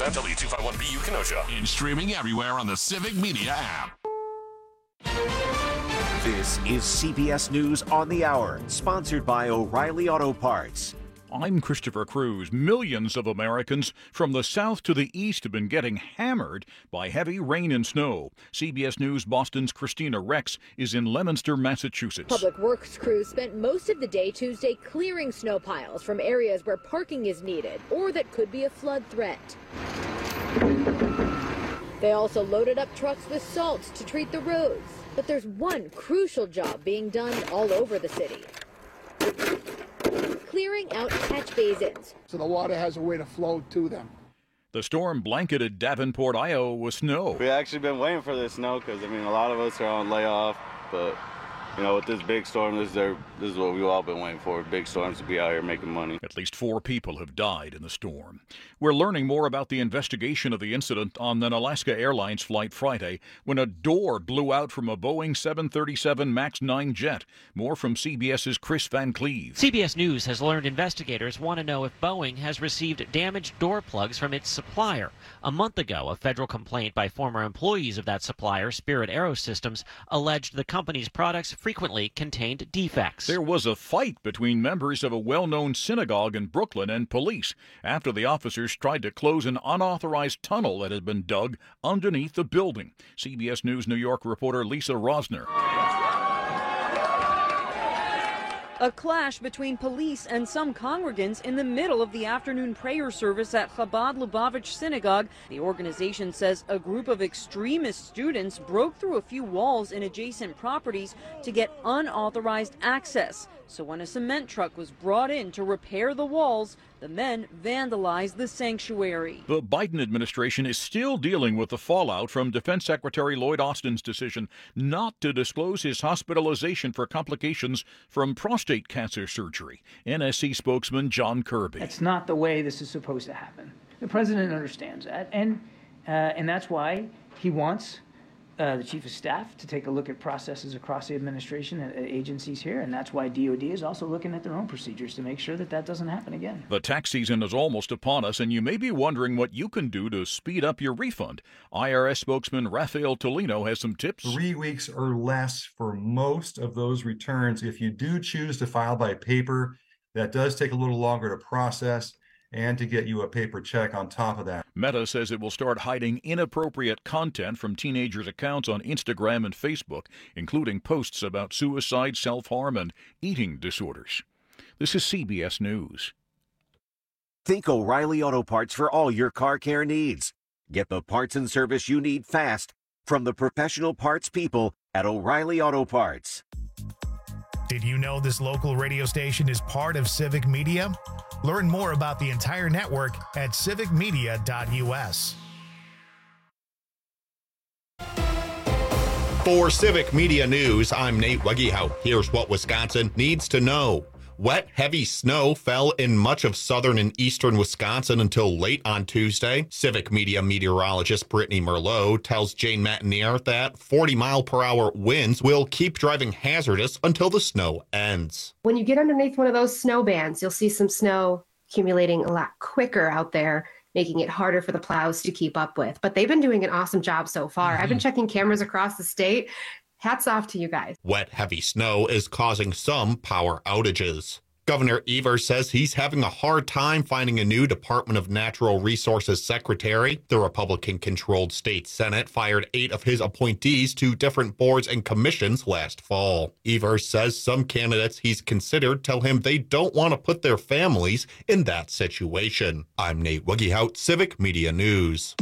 FM, W251BU Kenosha. And streaming everywhere on the Civic Media app. This is CBS News on the Hour, sponsored by O'Reilly Auto Parts. I'm Christopher Cruz. Millions of Americans from the south to the east have been getting hammered by heavy rain and snow. CBS News Boston's Christina Rex is in Leominster, Massachusetts. Public Works crews spent most of the day Tuesday clearing snow piles from areas where parking is needed or that could be a flood threat. They also loaded up trucks with salt to treat the roads. But there's one crucial job being done all over the city. Clearing out catch basins. So the water has a way to flow to them. The storm blanketed Davenport, Iowa with snow. We've actually been waiting for this snow because, a lot of us are on layoff, but, with this big storm, this is what we've all been waiting for, big storms to be out here making money. At least 4 people have died in the storm. We're learning more about the investigation of the incident on an Alaska Airlines flight Friday when a door blew out from a Boeing 737 MAX 9 jet. More from CBS's Chris Van Cleve. CBS News has learned investigators want to know if Boeing has received damaged door plugs from its supplier. A month ago, a federal complaint by former employees of that supplier, Spirit Aerosystems, alleged the company's products frequently contained defects. There was a fight between members of a well-known synagogue in Brooklyn and police after the officers tried to close an unauthorized tunnel that had been dug underneath the building. CBS News New York reporter Lisa Rosner. A clash between police and some congregants in the middle of the afternoon prayer service at Chabad Lubavitch Synagogue. The organization says a group of extremist students broke through a few walls in adjacent properties to get unauthorized access. So when a cement truck was brought in to repair the walls, the men vandalized the sanctuary. The Biden administration is still dealing with the fallout from Defense Secretary Lloyd Austin's decision not to disclose his hospitalization for complications from prostate cancer surgery. NSC spokesman John Kirby. That's not the way this is supposed to happen. The president understands that, and that's why he wants the chief of staff to take a look at processes across the administration and agencies here, and that's why DOD is also looking at their own procedures to make sure that that doesn't happen again. The tax season is almost upon us, and you may be wondering what you can do to speed up your refund. IRS spokesman Rafael Tolino has some tips. 3 weeks or less for most of those returns. If you do choose to file by paper, that does take a little longer to process and to get you a paper check on top of that. Meta says it will start hiding inappropriate content from teenagers' accounts on Instagram and Facebook, including posts about suicide, self-harm, and eating disorders. This is CBS News. Think O'Reilly Auto Parts for all your car care needs. Get the parts and service you need fast from the professional parts people at O'Reilly Auto Parts. Did you know this local radio station is part of Civic Media? Learn more about the entire network at civicmedia.us. For Civic Media News, I'm Nate Wegehout. Here's what Wisconsin needs to know. Wet, heavy snow fell in much of southern and eastern Wisconsin until late on Tuesday. Civic Media meteorologist Brittany Merlot tells Jane Matinier that 40-mile-per-hour winds will keep driving hazardous until the snow ends. When you get underneath one of those snow bands, you'll see some snow accumulating a lot quicker out there, making it harder for the plows to keep up with. But they've been doing an awesome job so far. I've been checking cameras across the state. Hats off to you guys. Wet, heavy snow is causing some power outages. Governor Evers says he's having a hard time finding a new Department of Natural Resources secretary. The Republican-controlled state Senate fired 8 of his appointees to different boards and commissions last fall. Evers says some candidates he's considered tell him they don't want to put their families in that situation. I'm Nate Wegehout, Civic Media News.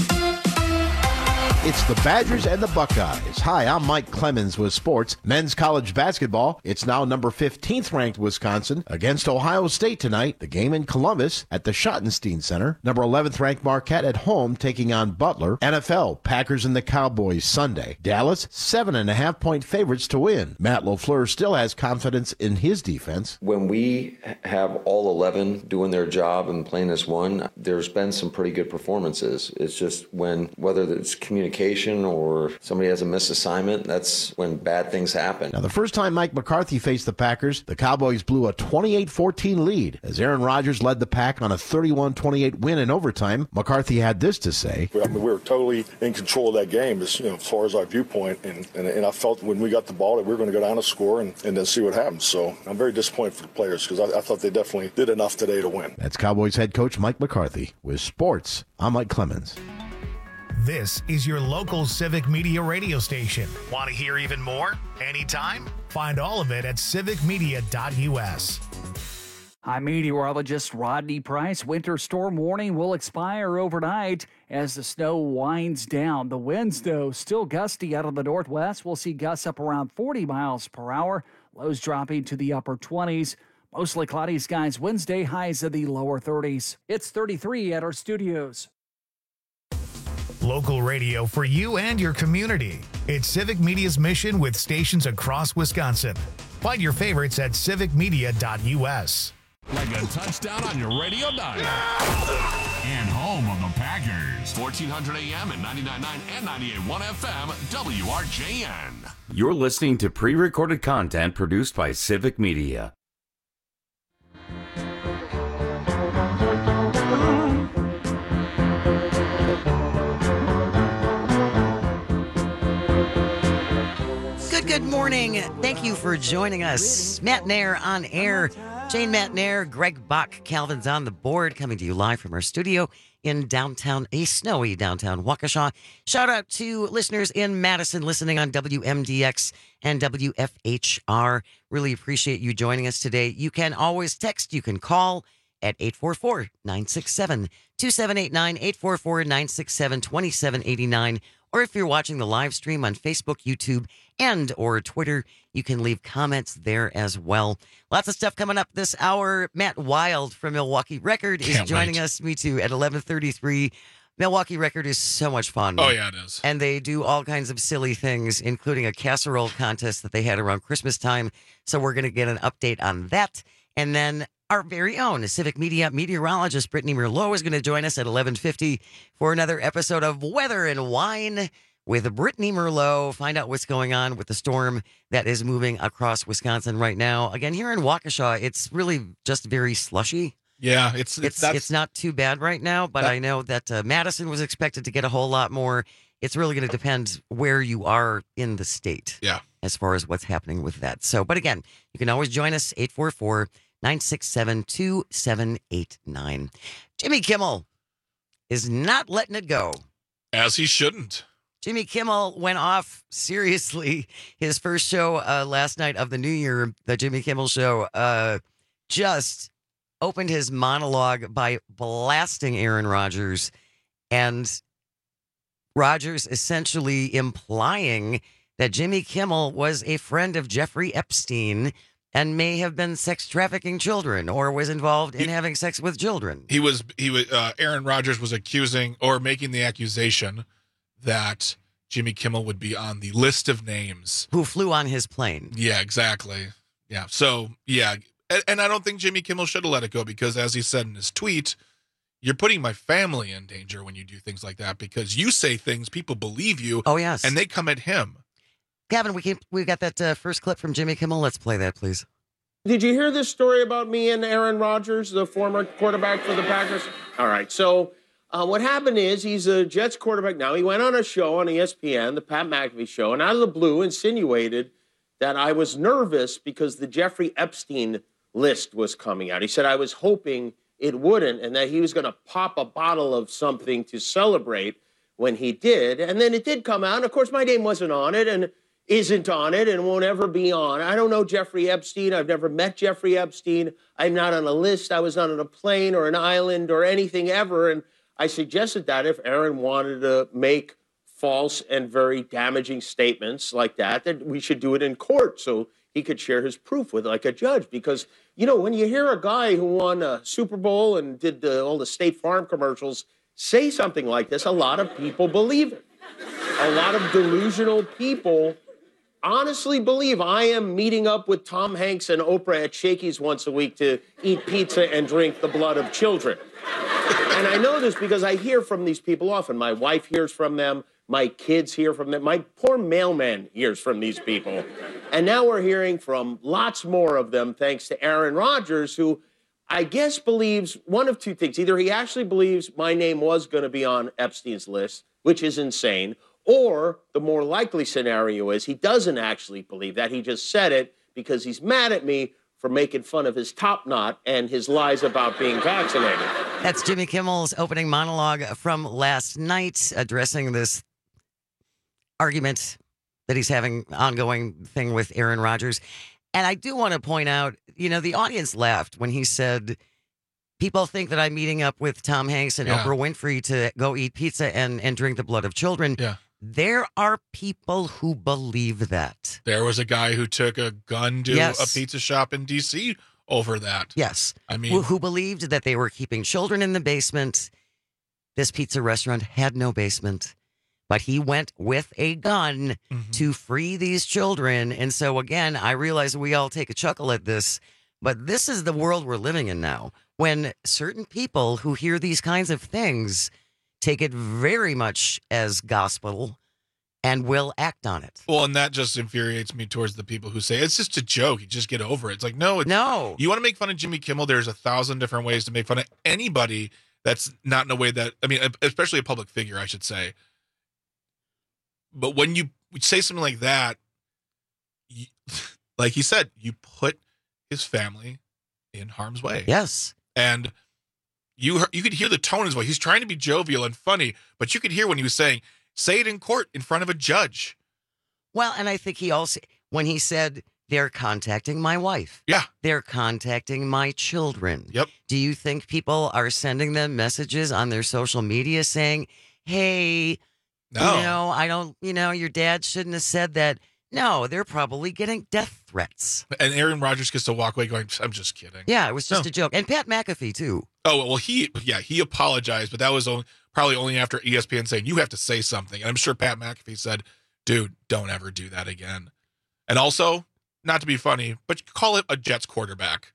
It's the Badgers and the Buckeyes. Hi, I'm Mike Clemens with sports. Men's college basketball. It's now number 15th ranked Wisconsin against Ohio State tonight. The game in Columbus at the Schottenstein Center. Number 11th ranked Marquette at home taking on Butler. NFL, Packers and the Cowboys Sunday. Dallas, 7.5-point favorites to win. Matt LaFleur still has confidence in his defense. When we have all 11 doing their job and playing as one, there's been some pretty good performances. It's just whether it's communication communication or somebody has a missed assignment, that's when bad things happen. Now, the first time Mike McCarthy faced the Packers, the Cowboys blew a 28-14 lead. As Aaron Rodgers led the Pack on a 31-28 win in overtime, McCarthy had this to say. I mean, we were totally in control of that game as far as our viewpoint, and I felt when we got the ball that we were going to go down and score and then see what happens. So I'm very disappointed for the players because I thought they definitely did enough today to win. That's Cowboys head coach Mike McCarthy. With sports, I'm Mike Clemens. This is your local Civic Media radio station. Want to hear even more? Anytime? Find all of it at civicmedia.us. I'm meteorologist Rodney Price. Winter storm warning will expire overnight as the snow winds down. The winds, though, still gusty out of the northwest. We'll see gusts up around 40 miles per hour. Lows dropping to the upper 20s. Mostly cloudy skies Wednesday, highs in the lower 30s. It's 33 at our studios. Local radio for you and your community. It's Civic Media's mission with stations across Wisconsin. Find your favorites at civicmedia.us. Like a touchdown on your radio dial. And home of the Packers. 1400 AM and 99.9 and 98.1 FM, WRJN. You're listening to pre-recorded content produced by Civic Media. Good morning. Thank you for joining us. Matt Nair on air. Jane Matt Nair, Greg Bach, Calvin's on the board, coming to you live from our studio in snowy downtown Waukesha. Shout out to listeners in Madison listening on WMDX and WFHR. Really appreciate you joining us today. You can always text, you can call at 844-967-2789, 844-967-2789. Or if you're watching the live stream on Facebook, YouTube, and or Twitter, you can leave comments there as well. Lots of stuff coming up this hour. Matt Wild from Milwaukee Record is joining us. Me too, at 11:33. Milwaukee Record is so much fun. Oh, yeah, it is. And they do all kinds of silly things, including a casserole contest that they had around Christmas time. So we're going to get an update on that. And then our very own Civic Media meteorologist, Brittany Merlot, is going to join us at 11:50 for another episode of Weather and Wine with Brittany Merlot. Find out what's going on with the storm that is moving across Wisconsin right now. Again, here in Waukesha, it's really just very slushy. Yeah, it's not too bad right now, but I know that Madison was expected to get a whole lot more. It's really going to depend where you are in the state. Yeah. As far as what's happening with that. So, but again, you can always join us, 844-967-2789. Jimmy Kimmel is not letting it go. As he shouldn't. Jimmy Kimmel went off seriously. His first show last night of the new year, the Jimmy Kimmel Show, just opened his monologue by blasting Aaron Rodgers, and Rodgers essentially implying that Jimmy Kimmel was a friend of Jeffrey Epstein and may have been sex trafficking children or was involved in having sex with children. Aaron Rodgers was accusing or making the accusation that Jimmy Kimmel would be on the list of names who flew on his plane. Yeah, exactly. Yeah. So, yeah. And I don't think Jimmy Kimmel should have let it go because, as he said in his tweet, you're putting my family in danger when you do things like that because you say things, people believe you. Oh, yes. And they come at him. Gavin, we got that first clip from Jimmy Kimmel. Let's play that, please. Did you hear this story about me and Aaron Rodgers, the former quarterback for the Packers? All right. So what happened is he's a Jets quarterback now. He went on a show on ESPN, the Pat McAfee show, and out of the blue insinuated that I was nervous because the Jeffrey Epstein list was coming out. He said I was hoping it wouldn't and that he was going to pop a bottle of something to celebrate when he did. And then it did come out. And of course, my name wasn't on it and isn't on it and won't ever be on. I don't know Jeffrey Epstein. I've never met Jeffrey Epstein. I'm not on a list. I was not on a plane or an island or anything ever. And I suggested that if Aaron wanted to make false and very damaging statements like that we should do it in court so he could share his proof with like a judge. Because, you know, when you hear a guy who won a Super Bowl and did all the State Farm commercials say something like this, a lot of people believe it. A lot of delusional people honestly believe I am meeting up with Tom Hanks and Oprah at Shakey's once a week to eat pizza and drink the blood of children. And I know this because I hear from these people often. My wife hears from them. My kids hear from them. My poor mailman hears from these people. And now we're hearing from lots more of them thanks to Aaron Rodgers, who I guess believes one of two things. Either he actually believes my name was going to be on Epstein's list, which is insane, or the more likely scenario is he doesn't actually believe that. He just said it because he's mad at me for making fun of his top knot and his lies about being vaccinated. That's Jimmy Kimmel's opening monologue from last night, addressing this argument that he's having, ongoing thing with Aaron Rodgers. And I do want to point out, the audience laughed when he said, people think that I'm meeting up with Tom Hanks and Oprah Winfrey to go eat pizza and drink the blood of children. Yeah. There are people who believe that. There was a guy who took a gun to a pizza shop in D.C. over that. Yes. I mean, who believed that they were keeping children in the basement. This pizza restaurant had no basement, but he went with a gun to free these children. And so, again, I realize we all take a chuckle at this, but this is the world we're living in now, when certain people who hear these kinds of things take it very much as gospel and will act on it. Well, and that just infuriates me towards the people who say, it's just a joke, you just get over it. It's like, no. You want to make fun of Jimmy Kimmel, there's 1,000 different ways to make fun of anybody that's not in a way that, especially a public figure, I should say. But when you say something like that, like he said, you put his family in harm's way. Yes. And you could hear the tone in his voice. He's trying to be jovial and funny, but you could hear when he was saying, say it in court in front of a judge. Well, and I think he also, when he said, they're contacting my wife. Yeah. They're contacting my children. Yep. Do you think people are sending them messages on their social media saying, hey, I don't, your dad shouldn't have said that. No, they're probably getting death threats. And Aaron Rodgers gets to walk away going, I'm just kidding. Yeah, it was just a joke. And Pat McAfee, too. Oh, well, he apologized, but that was probably only after ESPN saying, you have to say something. And I'm sure Pat McAfee said, dude, don't ever do that again. And also, not to be funny, but call it a Jets quarterback.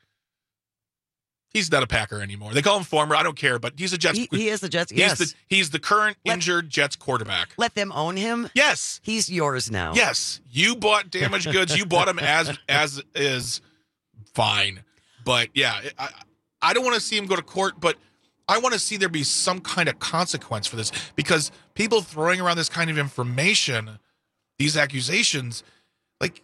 He's not a Packer anymore. They call him former. I don't care, but he's a Jets. He is the Jets. Yes. He's the current injured Jets quarterback. Let them own him. Yes. He's yours now. Yes. You bought damaged goods. You bought him as is fine. But yeah, I don't want to see him go to court, but I want to see there be some kind of consequence for this, because people throwing around this kind of information, these accusations, like,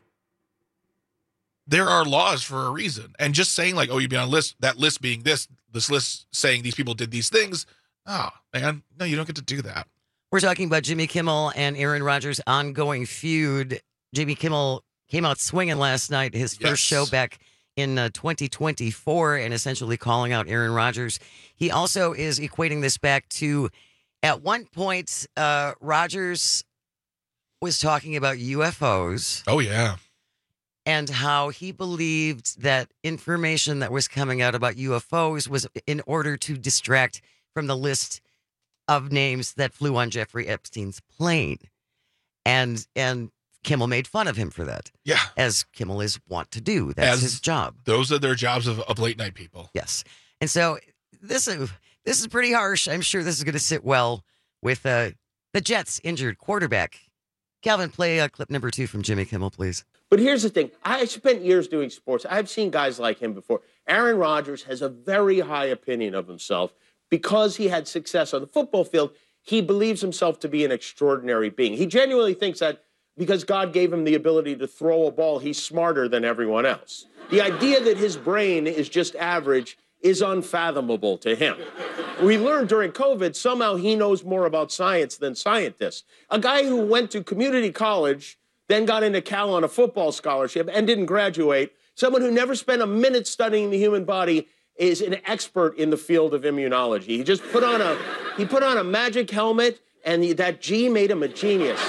there are laws for a reason. And just saying like, oh, you'd be on a list, that list being this list saying these people did these things. Oh, man, no, you don't get to do that. We're talking about Jimmy Kimmel and Aaron Rodgers' ongoing feud. Jimmy Kimmel came out swinging last night, his first show back in 2024, and essentially calling out Aaron Rodgers. He also is equating this back to, at one point, Rodgers was talking about UFOs. Oh, yeah. And how he believed that information that was coming out about UFOs was in order to distract from the list of names that flew on Jeffrey Epstein's plane. And Kimmel made fun of him for that. Yeah. As Kimmel is wont to do. That's his job. Those are their jobs of late night people. Yes. And so this is pretty harsh. I'm sure this is going to sit well with the Jets' injured quarterback. Calvin, play clip number 2 from Jimmy Kimmel, please. But here's the thing. I spent years doing sports. I've seen guys like him before. Aaron Rodgers has a very high opinion of himself. Because he had success on the football field, he believes himself to be an extraordinary being. He genuinely thinks that because God gave him the ability to throw a ball, he's smarter than everyone else. The idea that his brain is just average is unfathomable to him. We learned during COVID, somehow he knows more about science than scientists. A guy who went to community college, then got into Cal on a football scholarship and didn't graduate, someone who never spent a minute studying the human body, is an expert in the field of immunology. He just put on a magic helmet, and that G made him a genius.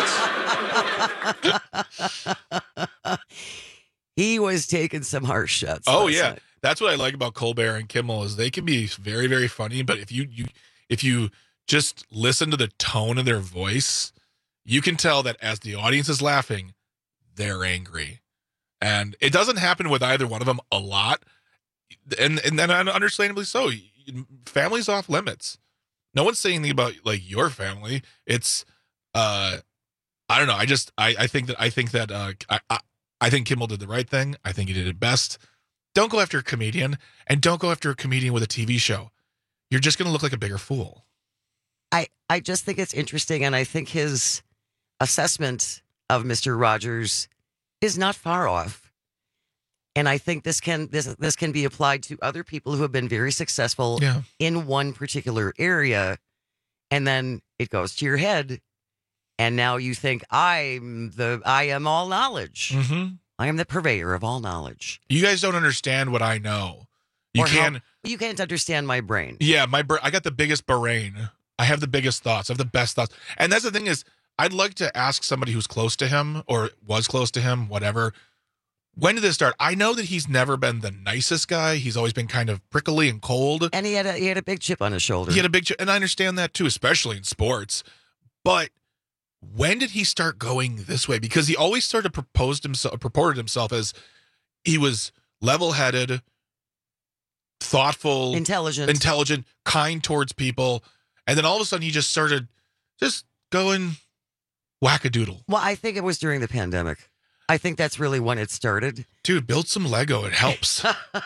He was taking some harsh shots. Oh yeah, that's what I like about Colbert and Kimmel, is they can be very, very funny, but if you just listen to the tone of their voice, you can tell that as the audience is laughing, they're angry. And it doesn't happen with either one of them a lot. And then understandably so. Family's off limits. No one's saying anything about like your family. It's I don't know. I think Kimmel did the right thing. I think he did it best. Don't go after a comedian, and don't go after a comedian with a TV show. You're just going to look like a bigger fool. I just think it's interesting, and I think his assessment of Mr. Rogers is not far off. And I think this can be applied to other people who have been very successful in one particular area, and then it goes to your head, and now you think I am all knowledge. Mm-hmm. I am the purveyor of all knowledge. You guys don't understand what I know. You can't understand my brain. Yeah, I got the biggest brain. I have the biggest thoughts. I have the best thoughts. And that's the thing is, I'd like to ask somebody who's close to him or was close to him, whatever. When did this start? I know that he's never been the nicest guy. He's always been kind of prickly and cold. And he had a big chip on his shoulder. He had a big chip, and I understand that too, especially in sports. But when did he start going this way? Because he always sort of purported himself as he was level-headed, thoughtful, intelligent, kind towards people, and then all of a sudden he just started just going wackadoodle. Well, I think it was during the pandemic. I think that's really when it started. Dude, build some Lego. It helps.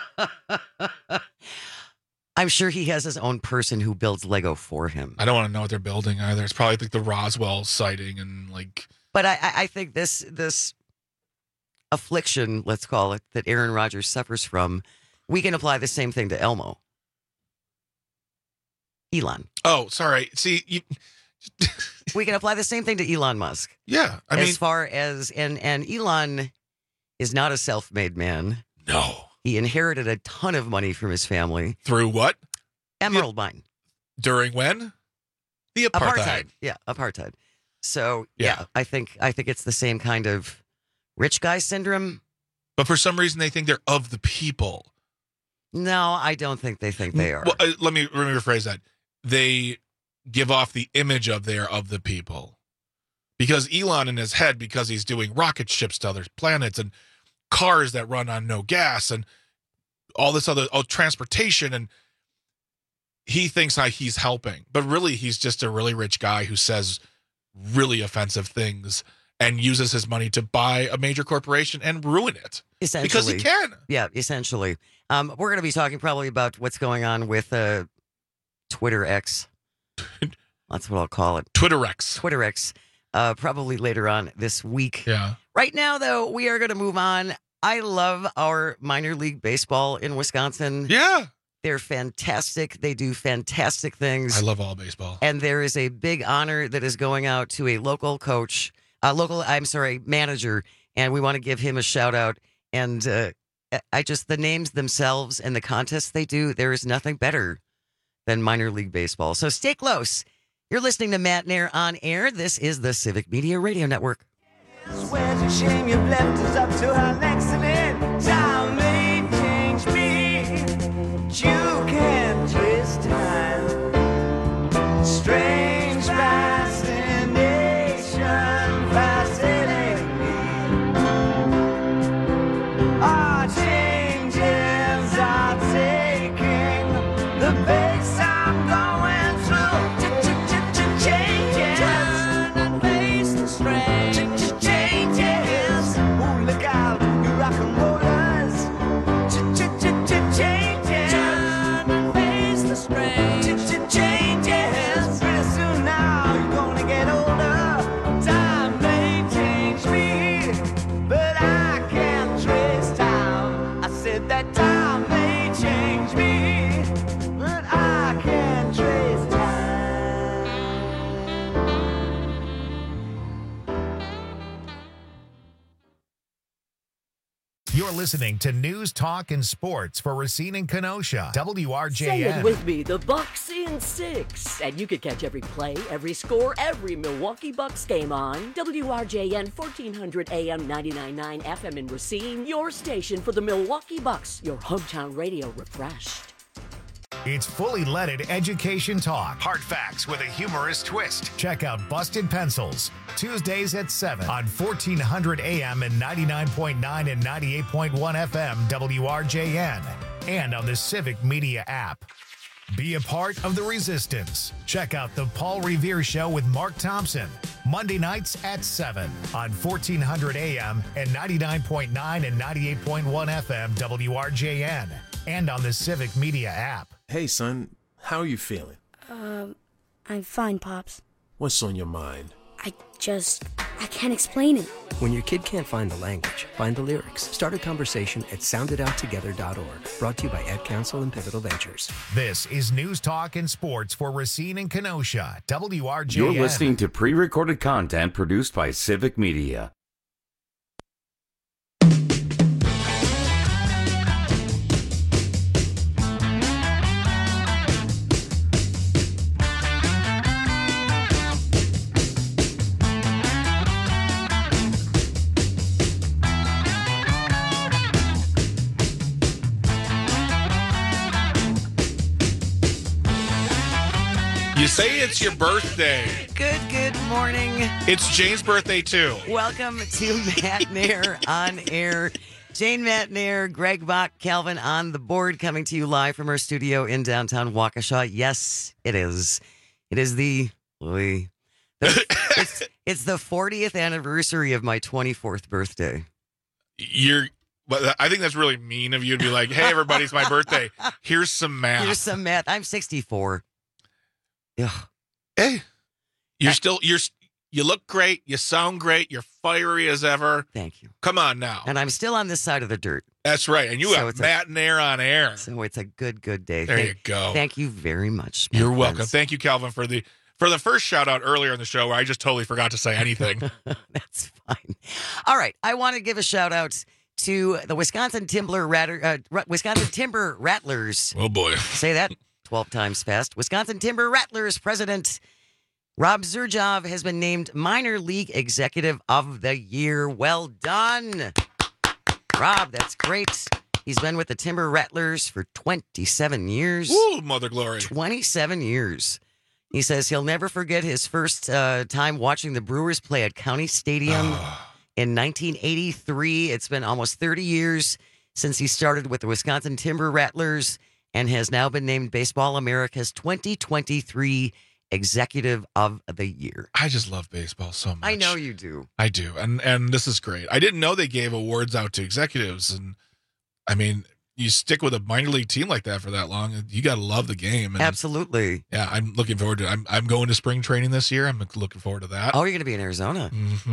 I'm sure he has his own person who builds Lego for him. I don't want to know what they're building either. It's probably like the Roswell sighting and like. But I think this affliction, let's call it, that Aaron Rodgers suffers from, we can apply the same thing to Elon. Oh, sorry. See, we can apply the same thing to Elon Musk. Yeah, as far as and Elon is not a self-made man. No, he inherited a ton of money from his family through what? Emerald Mine. During when? The apartheid. Yeah, apartheid. So yeah, I think it's the same kind of rich guy syndrome. But for some reason, they think they're of the people. No, I don't think they think they are. Well, let me rephrase that. They give off the image of they're of the people. Because Elon in his head, because he's doing rocket ships to other planets and cars that run on no gas and all this other transportation, and he thinks he's helping. But really, he's just a really rich guy who says really offensive things and uses his money to buy a major corporation and ruin it. Essentially. Because he can. Yeah, essentially. We're going to be talking probably about what's going on with Twitter X. That's what I'll call it. Twitter X. Probably later on this week. Yeah. Right now, though, we are going to move on. I love our minor league baseball in Wisconsin. Yeah. They're fantastic. They do fantastic things. I love all baseball. And there is a big honor that is going out to a local manager. And we want to give him a shout out. And the names themselves and the contests they do, there is nothing better than minor league baseball. So stay close. You're listening to Matt Nair on air. This is the Civic Media Radio Network. Swears a shame you've left us up to our accident. Time may change me, but you can't twist time. Strange fascination fascinating me. Our changes are taking the pace I'm going through. Changes, turn and face the strange. Changes, ooh, look out, you rock and rollers. Changes, turn and face the strange. Changes, pretty soon now you're gonna get older. Time may change me, but I can't trace time. I said that time may change me, but I can't trace time. You're listening to News, Talk, and Sports for Racine and Kenosha. WRJN. Say it with me, the Bucks in 6. And you can catch every play, every score, every Milwaukee Bucks game on WRJN 1400 AM 99.9 FM in Racine, your station for the Milwaukee Bucks, your hometown radio refreshed. It's fully leaded education talk. Hard facts with a humorous twist. Check out Busted Pencils, Tuesdays at 7 on 1400 AM and 99.9 and 98.1 FM WRJN, and on the Civic Media app. Be a part of the resistance. Check out The Paul Revere Show with Mark Thompson, Monday nights at 7 on 1400 AM and 99.9 and 98.1 FM WRJN, and on the Civic Media app. Hey, son, how are you feeling? I'm fine, Pops. What's on your mind? I can't explain it. When your kid can't find the language, find the lyrics. Start a conversation at sounditouttogether.org. Brought to you by Ad Council and Pivotal Ventures. This is News Talk and Sports for Racine and Kenosha, WRJN. You're listening to pre-recorded content produced by Civic Media. You say it's your birthday. Good morning. It's Jane's birthday, too. Welcome to Matt Nair on Air. Jane, Matt Nair, Greg Bach, Calvin on the board, coming to you live from our studio in downtown Waukesha. Yes, it is. It is it's the 40th anniversary of my 24th birthday. But I think that's really mean of you to be like, hey, everybody, it's my birthday. Here's some math. I'm 64. Yeah. Hey, you look great. You sound great. You're fiery as ever. Thank you. Come on now. And I'm still on this side of the dirt. That's right. And you have Matt Nair on air. So it's a good day. There you go. Thank you very much. You're welcome. Thank you, Calvin, for the first shout out earlier in the show where I just totally forgot to say anything. That's fine. All right. I want to give a shout out to the Wisconsin Timber Rattlers. Oh boy. Say that 12 times fast. Wisconsin Timber Rattlers president Rob Zurjov has been named Minor League Executive of the Year. Well done, Rob. That's great. He's been with the Timber Rattlers for 27 years. Woo, Mother Glory. 27 years. He says he'll never forget his first time watching the Brewers play at County Stadium in 1983. It's been almost 30 years since he started with the Wisconsin Timber Rattlers and has now been named Baseball America's 2023 Executive of the Year. I just love baseball so much. I know you do. I do. And this is great. I didn't know they gave awards out to executives. And I mean, you stick with a minor league team like that for that long, you got to love the game. And absolutely. Yeah, I'm looking forward to it. I'm going to spring training this year. I'm looking forward to that. Oh, you're going to be in Arizona.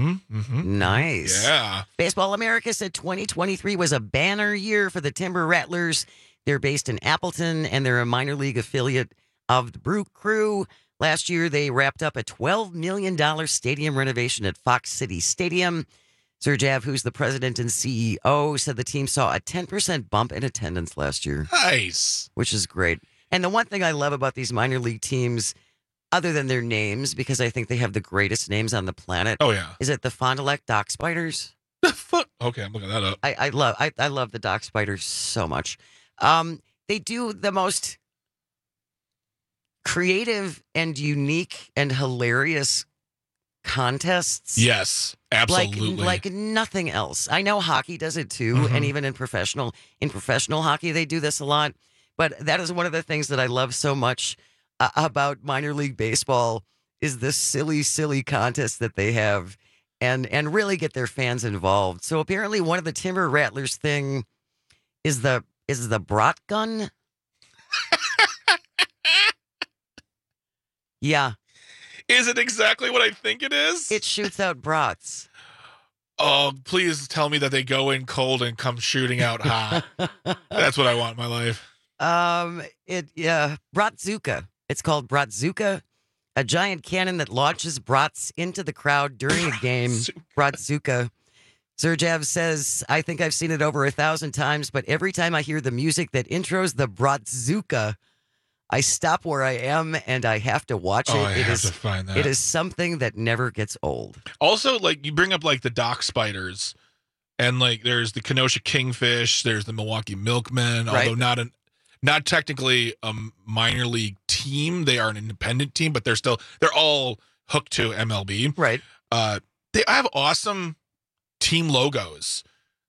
Nice. Yeah. Baseball America said 2023 was a banner year for the Timber Rattlers. They're based in Appleton, and they're a minor league affiliate of the Brew Crew. Last year, they wrapped up a $12 million stadium renovation at Fox City Stadium. Zurjov, who's the president and CEO, said the team saw a 10% bump in attendance last year. Nice. Which is great. And the one thing I love about these minor league teams, other than their names, because I think they have the greatest names on the planet. Oh, yeah. Is it the Fond du Lac Dock Spiders? Okay, I'm looking that up. I love the Dock Spiders so much. They do the most creative and unique and hilarious contests. Yes, absolutely. Like nothing else. I know hockey does it too, and even in professional hockey they do this a lot. But that is one of the things that I love so much about minor league baseball is this silly contest that they have, and really get their fans involved. So apparently, one of the Timber Rattlers thing is the brat gun. Yeah. Is it exactly what I think it is? It shoots out brats. Oh, please tell me that they go in cold and come shooting out hot. That's what I want in my life. Bratzuka. It's called Bratzuka, a giant cannon that launches brats into the crowd during a game. Bratzuka. Zurjov says, I think I've seen it over 1,000 times, but every time I hear the music that intros the Bratzuka, I stop where I am and I have to watch it. I have to find that. It is something that never gets old. Also, like, you bring up like the Dock Spiders, and like there's the Kenosha Kingfish, there's the Milwaukee Milkmen, Right. although not technically a minor league team. They are an independent team, but they're all hooked to MLB. Right. They have awesome team logos.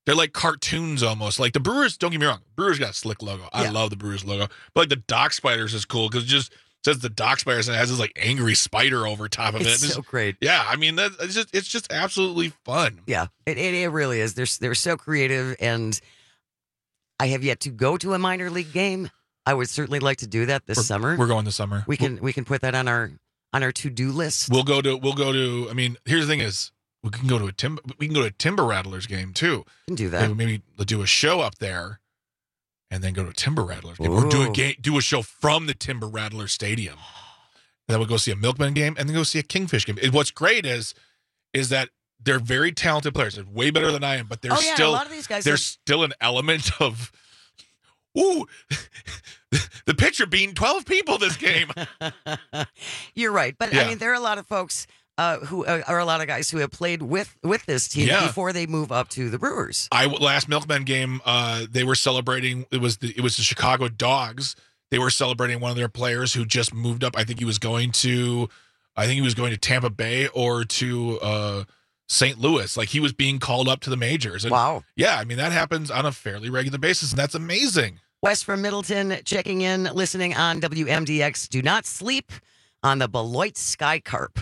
They're like cartoons almost. Like the Brewers, don't get me wrong, Brewers got a slick logo. I love the Brewers logo. But like the Dock Spiders is cool because it just says the Dock Spiders and it has this like angry spider over top of it. It's so great. Yeah, I mean it's just absolutely fun. Yeah, it really is. They're so creative, and I have yet to go to a minor league game. I would certainly like to do that this summer. We're going this summer. We can put that on our to-do list. We'll go to. I mean, here's the thing: is we can go to a Timber Rattlers game too. We can do that. Maybe do a show up there, and then go to a Timber Rattlers game, or do a show from the Timber Rattlers Stadium. And then we'll go see a Milkman game, and then go see a Kingfish game. And what's great is that they're very talented players. They're way better than I am, but there's still a lot of these guys there's still an element of. Ooh, the pitcher beating 12 people this game. You're right. But, I mean, there are a lot of folks who are a lot of guys who have played with this team before they move up to the Brewers. Last Milkman game, they were celebrating. It was the Chicago Dogs. They were celebrating one of their players who just moved up. I think he was going to Tampa Bay or to St. Louis. Like he was being called up to the majors. And wow. Yeah, I mean, that happens on a fairly regular basis, and that's amazing. Wes from Middleton checking in, listening on WMDX. Do not sleep on the Beloit Sky Carp.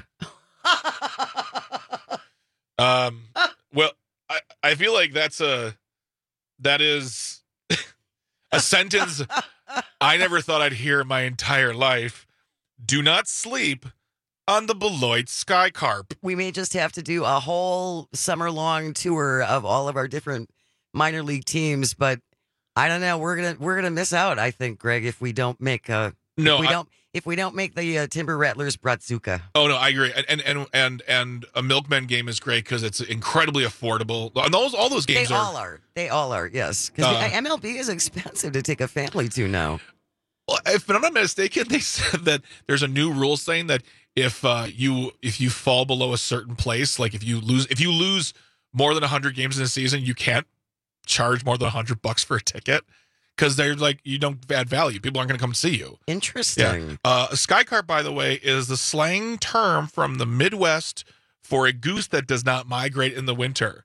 Well, I feel like that is a sentence I never thought I'd hear in my entire life. Do not sleep on the Beloit Sky Carp. We may just have to do a whole summer-long tour of all of our different minor league teams, but I don't know. We're gonna miss out, I think, Greg, if we don't make if we don't make the Timber Rattlers Bratzuka. Oh no, I agree. And a Milkman game is great because it's incredibly affordable. And all those games They all are. Yes, because MLB is expensive to take a family to now. Well, if I'm not mistaken, they said that there's a new rule saying that if you fall below a certain place, like if you lose more than 100 games in a season, you can't charge more than $100 for a ticket because they're like, you don't add value. People aren't going to come see you. Interesting. Yeah. A sky carp, by the way, is the slang term from the Midwest for a goose that does not migrate in the winter.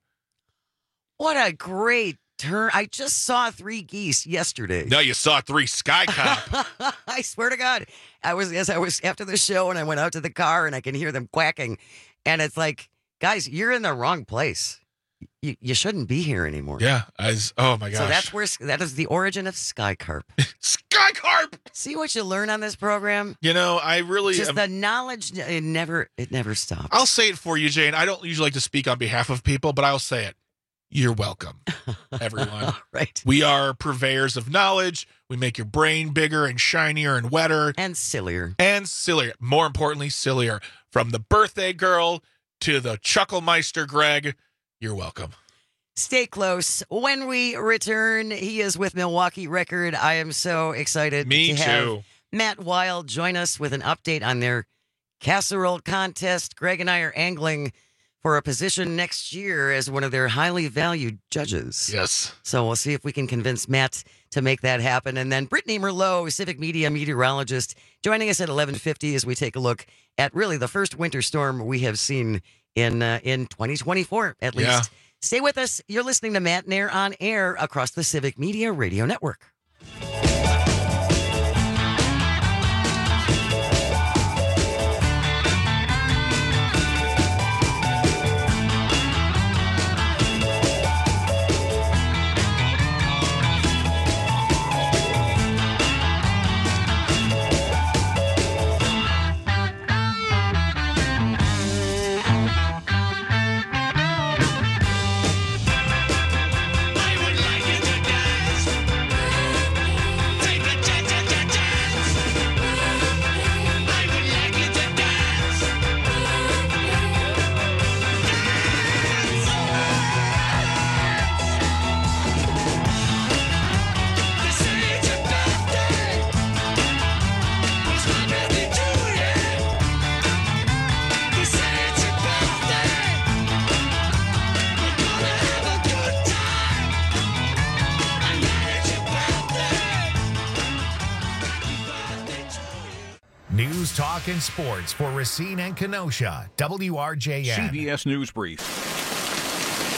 What a great term. I just saw 3 geese yesterday. No, you saw 3 sky carp. I swear to God. I was after the show and I went out to the car and I can hear them quacking. And it's like, guys, you're in the wrong place. You shouldn't be here anymore. Yeah. Oh my gosh. So that is the origin of sky carp. Sky carp. See what you learn on this program? You know, I really just the knowledge. It never stops. I'll say it for you, Jane. I don't usually like to speak on behalf of people, but I'll say it. You're welcome, everyone. Right. We are purveyors of knowledge. We make your brain bigger and shinier and wetter. And sillier. More importantly, sillier. From the birthday girl to the Chucklemeister Greg, you're welcome. Stay close. When we return, he is with Milwaukee Record. I am so excited to have Matt Wild join us with an update on their casserole contest. Greg and I are angling for a position next year as one of their highly valued judges. Yes. So we'll see if we can convince Matt to make that happen. And then Brittany Merlot, Civic Media meteorologist, joining us at 11:50 as we take a look at really the first winter storm we have seen in 2024, at least. Yeah. Stay with us. You're listening to Matt Nair on air across the Civic Media Radio Network. News, talk, and sports for Racine and Kenosha. WRJN. CBS News Brief.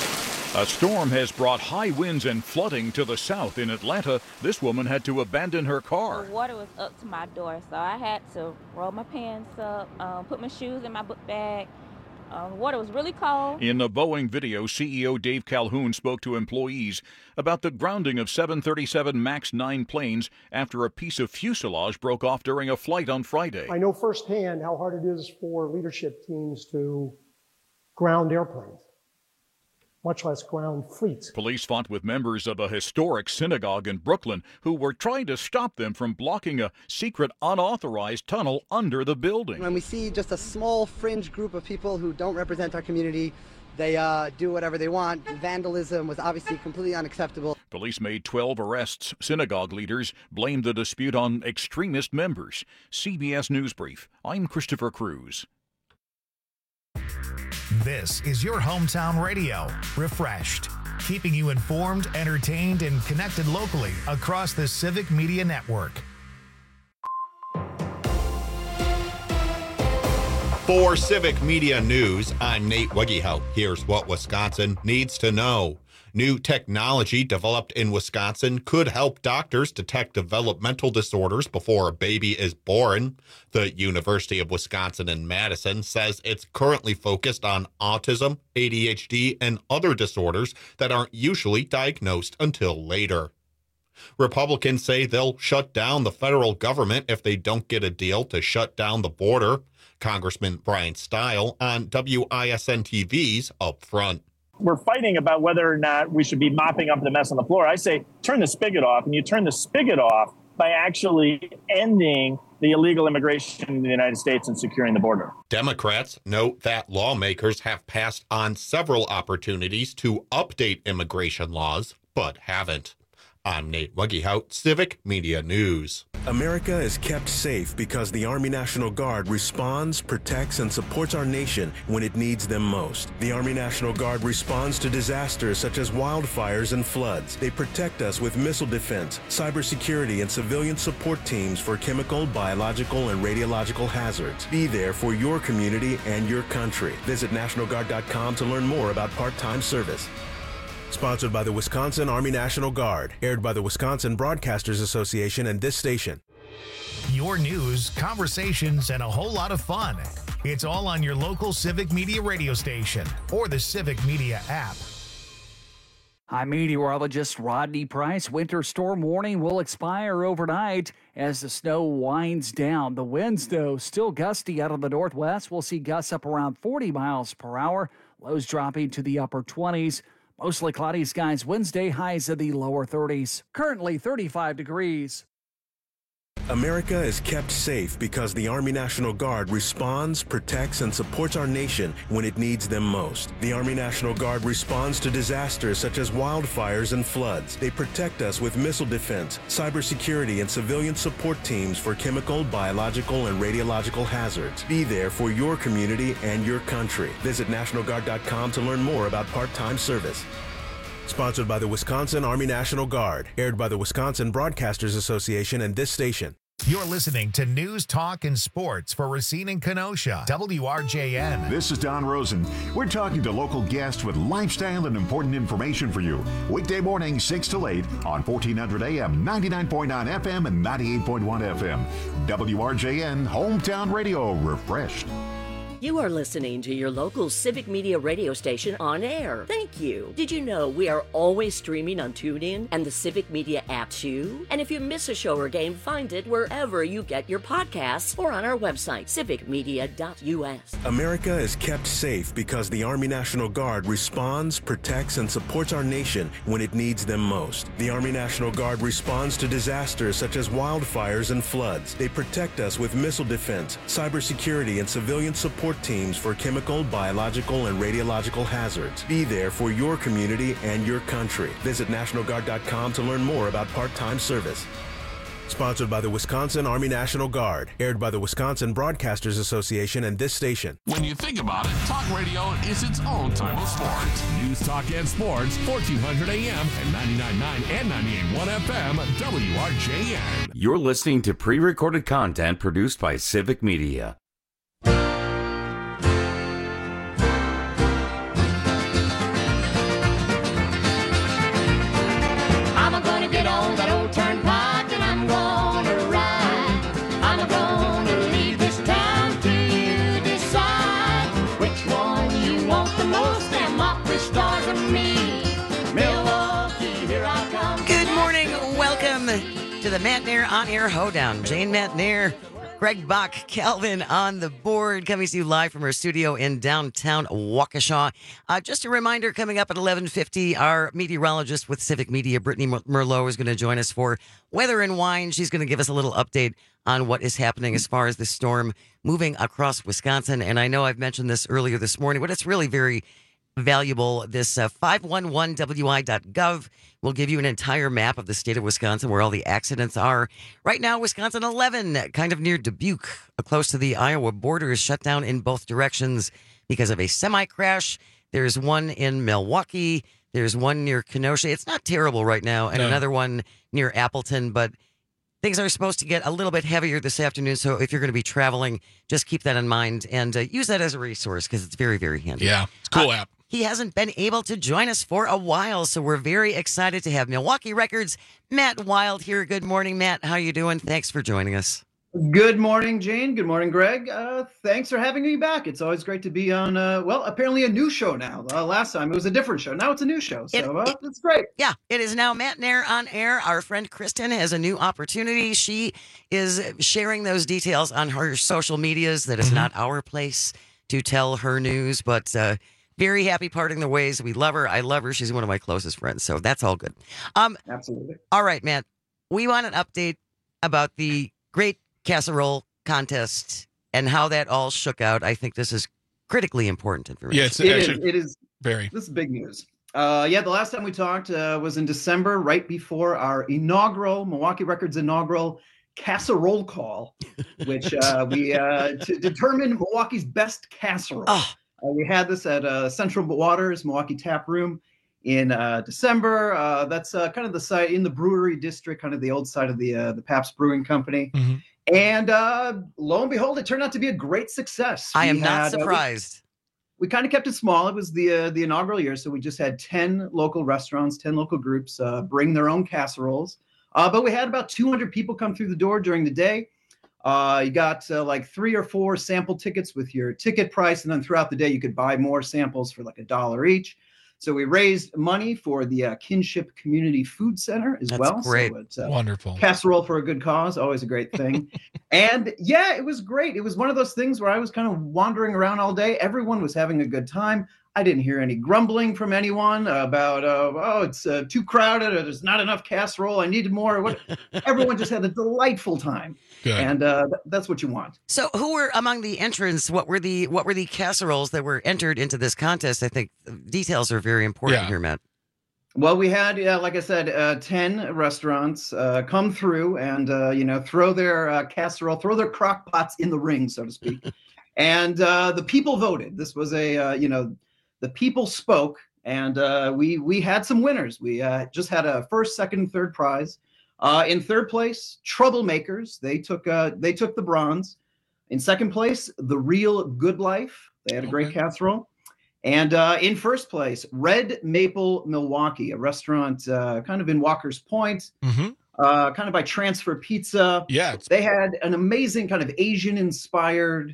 A storm has brought high winds and flooding to the south. In Atlanta, this woman had to abandon her car. The water was up to my door, so I had to roll my pants up, put my shoes in my book bag. The water was really cold. In a Boeing video, CEO Dave Calhoun spoke to employees about the grounding of 737 MAX 9 planes after a piece of fuselage broke off during a flight on Friday. I know firsthand how hard it is for leadership teams to ground airplanes, much less ground fleets. Police fought with members of a historic synagogue in Brooklyn who were trying to stop them from blocking a secret unauthorized tunnel under the building. When we see just a small fringe group of people who don't represent our community, they do whatever they want. Vandalism was obviously completely unacceptable. Police made 12 arrests. Synagogue leaders blamed the dispute on extremist members. CBS News Brief. I'm Christopher Cruz. This is your hometown radio, Refreshed, keeping you informed, entertained, and connected locally across the Civic Media Network. For Civic Media News, I'm Nate Wegehout. Here's what Wisconsin needs to know. New technology developed in Wisconsin could help doctors detect developmental disorders before a baby is born. The University of Wisconsin in Madison says it's currently focused on autism, ADHD, and other disorders that aren't usually diagnosed until later. Republicans say they'll shut down the federal government if they don't get a deal to shut down the border. Congressman Brian Stile on WISN TV's Up Front. We're fighting about whether or not we should be mopping up the mess on the floor. I say turn the spigot off, and you turn the spigot off by actually ending the illegal immigration in the United States and securing the border. Democrats note that lawmakers have passed on several opportunities to update immigration laws, but haven't. I'm Nate Wegehout, Civic Media News. America is kept safe because the Army National Guard responds, protects, and supports our nation when it needs them most. The Army National Guard responds to disasters such as wildfires and floods. They protect us with missile defense, cybersecurity, and civilian support teams for chemical, biological, and radiological hazards. Be there for your community and your country. Visit NationalGuard.com to learn more about part-time service. Sponsored by the Wisconsin Army National Guard. Aired by the Wisconsin Broadcasters Association and this station. Your news, conversations, and a whole lot of fun. It's all on your local Civic Media radio station or the Civic Media app. I'm meteorologist Rodney Price. Winter storm warning will expire overnight as the snow winds down. The winds, though, still gusty out of the northwest. We'll see gusts up around 40 miles per hour. Lows dropping to the upper 20s. Mostly cloudy skies Wednesday, highs in the lower 30s. Currently 35 degrees. America is kept safe because the Army National Guard responds, protects, and supports our nation when it needs them most. The Army National Guard responds to disasters such as wildfires and floods. They protect us with missile defense, cybersecurity, and civilian support teams for chemical, biological, and radiological hazards. Be there for your community and your country. Visit NationalGuard.com to learn more about part-time service. Sponsored by the Wisconsin Army National Guard. Aired by the Wisconsin Broadcasters Association and this station. You're listening to News, Talk, and Sports for Racine and Kenosha. WRJN. This is Don Rosen. We're talking to local guests with lifestyle and important information for you. Weekday morning, 6 to 8 on 1400 AM, 99.9 FM, and 98.1 FM. WRJN, Hometown Radio, refreshed. You are listening to your local Civic Media radio station on air. Thank you. Did you know we are always streaming on TuneIn and the Civic Media app too? And if you miss a show or game, find it wherever you get your podcasts or on our website, civicmedia.us. America is kept safe because the Army National Guard responds, protects, and supports our nation when it needs them most. The Army National Guard responds to disasters such as wildfires and floods. They protect us with missile defense, cybersecurity, and civilian support teams for chemical, biological, and radiological hazards. Be there for your community and your country. Visit NationalGuard.com to learn more about part-time service. Sponsored by the Wisconsin Army National Guard. Aired by the Wisconsin Broadcasters Association and this station. When you think about it, talk radio is its own type of sport. News, Talk, and Sports, 1400 AM and 99.9 and 98.1 FM, WRJN. You're listening to pre-recorded content produced by Civic Media. to the Matt Nair On Air Hoedown. Jane Matt Nair, Greg Bach, Calvin on the board, coming to you live from our studio in downtown Waukesha. Just a reminder, coming up at 11:50, our meteorologist with Civic Media, Brittany Merlot, is going to join us for Weather and Wine. She's going to give us a little update on what is happening as far as the storm moving across Wisconsin. And I know I've mentioned this earlier this morning, but it's really very valuable. This 511wi.gov will give you an entire map of the state of Wisconsin where all the accidents are. Right now, Wisconsin 11, kind of near Dubuque, close to the Iowa border, is shut down in both directions because of a semi-crash. There's one in Milwaukee. There's one near Kenosha. It's not terrible right now. And another one near Appleton, but things are supposed to get a little bit heavier this afternoon. So if you're going to be traveling, just keep that in mind and use that as a resource because it's very, very handy. Yeah, it's a cool app. He hasn't been able to join us for a while, so we're very excited to have Milwaukee Records' Matt Wild here. Good morning, Matt. How are you doing? Thanks for joining us. Good morning, Jane. Good morning, Greg. Thanks for having me back. It's always great to be on, apparently a new show now. Last time it was a different show. Now it's a new show, so it's great. Yeah, it is now Matt Nair On Air. Our friend Kristen has a new opportunity. She is sharing those details on her social medias. That is not our place to tell her news, but very happy parting the ways. We love her. I love her. She's one of my closest friends, so that's all good. Absolutely. All right, Matt. We want an update about the Great Casserole Contest and how that all shook out. I think this is critically important information. Yeah, it is very. This is big news. The last time we talked was in December, right before our Milwaukee Records inaugural casserole call, which we to determine Milwaukee's best casserole. Oh. We had this at Central Waters Milwaukee Tap Room in December. That's kind of the site in the brewery district, kind of the old side of the Pabst Brewing Company. And lo and behold, it turned out to be a great success. I am not surprised. We kind of kept it small. It was the inaugural year, so we just had 10 local restaurants, 10 local groups bring their own casseroles. But we had about 200 people come through the door during the day. You got like 3 or 4 sample tickets with your ticket price, and then throughout the day you could buy more samples for like $1 each. So we raised money for the Kinship Community Food Center as well. That's great. So it's, wonderful. Casserole for a good cause, always a great thing. And yeah, it was great. It was one of those things where I was kind of wandering around all day. Everyone was having a good time. I didn't hear any grumbling from anyone about, it's too crowded, or there's not enough casserole, I needed more. Everyone just had a delightful time. Good. And that's what you want. So who were among the entrants? What were the casseroles that were entered into this contest? I think details are very important here, Matt. Well, we had, like I said, 10 restaurants come through and, throw their casserole, throw their crock pots in the ring, so to speak. And the people voted. This was the people spoke, and we had some winners. We just had a first, second, and third prize. In third place, Troublemakers. They took the bronze. In second place, The Real Good Life. They had a great casserole. And in first place, Red Maple Milwaukee, a restaurant kind of in Walker's Point, kind of by Transfer Pizza. Yeah. They had an amazing kind of Asian-inspired,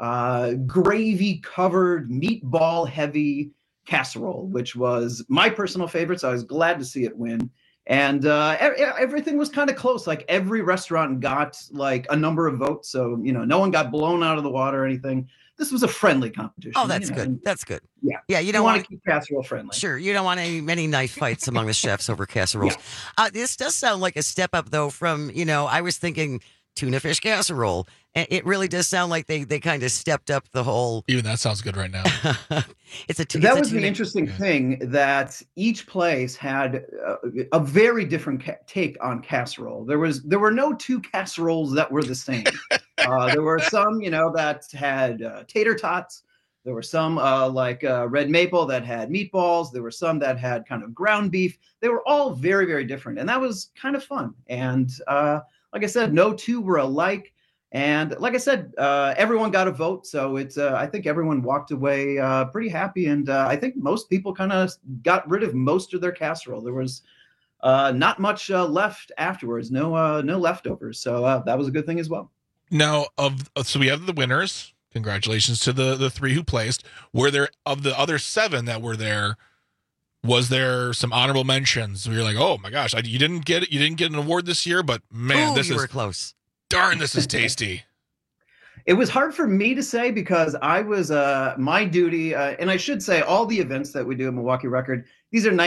gravy-covered, meatball-heavy casserole, which was my personal favorite, so I was glad to see it win. And everything was kind of close. Like every restaurant got like a number of votes, so no one got blown out of the water or anything. This was a friendly competition. Oh, that's good. That's good. Yeah. Yeah, you don't want to keep casserole friendly. Sure. You don't want many knife fights among the chefs over casseroles. Yeah. This does sound like a step up, though, from, I was thinking tuna fish casserole. And it really does sound like they kind of stepped up the whole. Even that sounds good right now. That was the interesting thing, that each place had a very different take on casserole. There were no 2 casseroles that were the same. There were some, that had tater tots. There were some like Red Maple that had meatballs. There were some that had kind of ground beef. They were all very, very different. And that was kind of fun. And like I said, no 2 were alike. And like I said, everyone got a vote. So it's I think everyone walked away pretty happy. And I think most people kind of got rid of most of their casserole. There was not much left afterwards, no leftovers. So that was a good thing as well. Now, so we have the winners. Congratulations to the 3 who placed. Were there, of the other 7 that were there, Was there some honorable mentions where you're like, oh my gosh, you didn't get an award this year, but man, you were close. Darn, this is tasty. It was hard for me to say because I was my duty, and I should say all the events that we do at Milwaukee Record, these are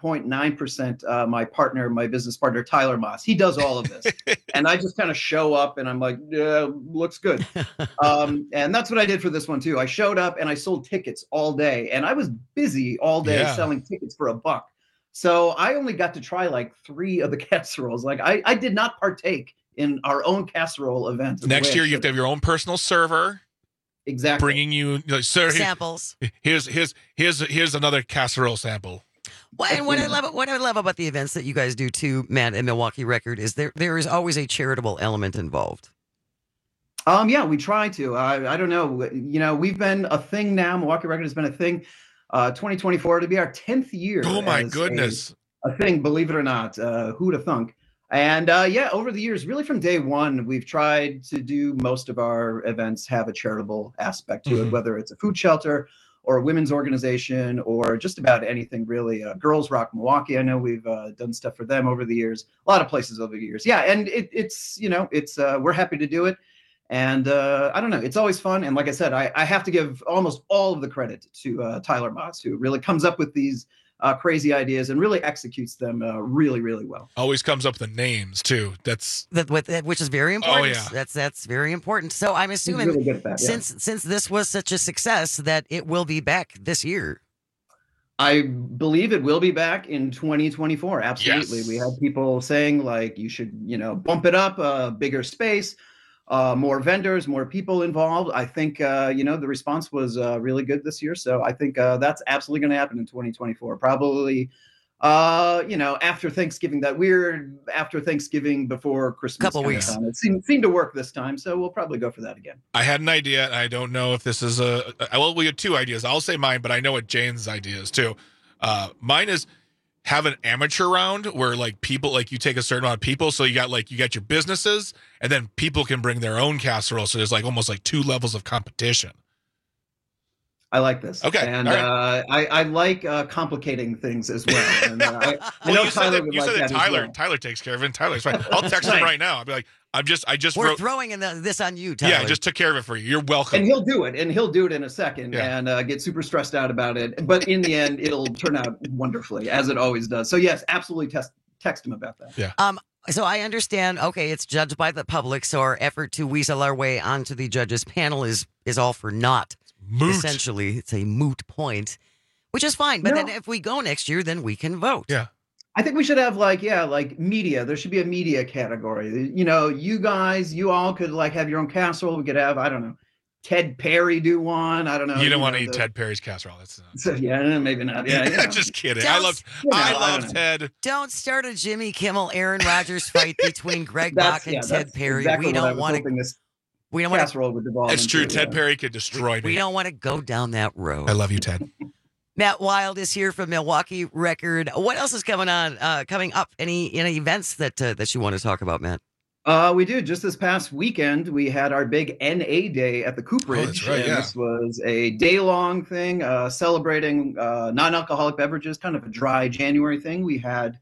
99.9% my business partner, Tyler Moss. He does all of this. And I just kind of show up and I'm like, yeah, looks good. And that's what I did for this one too. I showed up and I sold tickets all day and I was busy all day selling tickets for $1. So I only got to try like 3 of the casseroles. Like I did not partake in our own casserole event. Next year, you have to have your own personal server. Exactly. Bringing you sir, samples. Here's another casserole sample. Well, and what I love about the events that you guys do too, Matt, and Milwaukee Record is there is always a charitable element involved. Yeah, we try to. I don't know. We've been a thing now. Milwaukee Record has been a thing. 2024 to be our 10th year. Oh my goodness. A thing, believe it or not. Who'd have thunk? And over the years, really from day one, we've tried to do most of our events have a charitable aspect to it, whether it's a food shelter or a women's organization or just about anything really. Girls Rock Milwaukee, I know we've done stuff for them over the years. A lot of places over the years. Yeah, and it's we're happy to do it. And I don't know, it's always fun. And like I said, I have to give almost all of the credit to Tyler Moss, who really comes up with these crazy ideas and really executes them really, really well. Always comes up with the names too. Which is very important. Oh, yeah. That's very important. So I'm assuming really good at that, since this was such a success that it will be back this year. I believe it will be back in 2024. Absolutely. Yes. We had people saying like you should, bump it up, bigger space. More vendors, more people involved. I think, the response was really good this year. So I think that's absolutely going to happen in 2024. Probably, after Thanksgiving, after Thanksgiving before Christmas. Couple weeks. It seemed to work this time. So we'll probably go for that again. I had an idea. I don't know if this is we had 2 ideas. I'll say mine, but I know what Jane's idea is too. Mine is have an amateur round where like people, like you take a certain amount of people. So you got your businesses and then people can bring their own casserole. So there's like almost like 2 levels of competition. I like this. Okay. And right. I like complicating things as well. And, I know Tyler would like that as well. Tyler takes care of it. Tyler's fine. I'll text him right now. I'll be like, We're throwing this on you, Tyler. Yeah, I just took care of it for you. You're welcome. And he'll do it. And he'll do it in a second and get super stressed out about it. But in the end, it'll turn out wonderfully, as it always does. So yes, absolutely text him about that. Yeah. So I understand, okay, it's judged by the public, so our effort to weasel our way onto the judges panel is all for naught. Moot. Essentially, it's a moot point, which is fine. But then if we go next year, then we can vote. Yeah. I think we should have like media. There should be a media category. You guys, you all could like have your own casserole. We could have, I don't know, Ted Perry do one. I don't know. You don't want to eat Ted Perry's casserole. That's so, maybe not. Yeah, just kidding. I love Ted. Don't start a Jimmy Kimmel, Aaron Rodgers fight between Greg Bach and Ted Perry. Exactly we don't want to. We don't want to. It's true. Ted Perry could destroy me. We don't want to go down that road. I love you, Ted. Matt Wild is here from Milwaukee Record. What else is coming up? Any events that you want to talk about, Matt? We do. Just this past weekend, we had our big NA Day at the Cooperage. Oh, that's right, and this was a day-long thing celebrating non-alcoholic beverages, kind of a dry January thing. We had,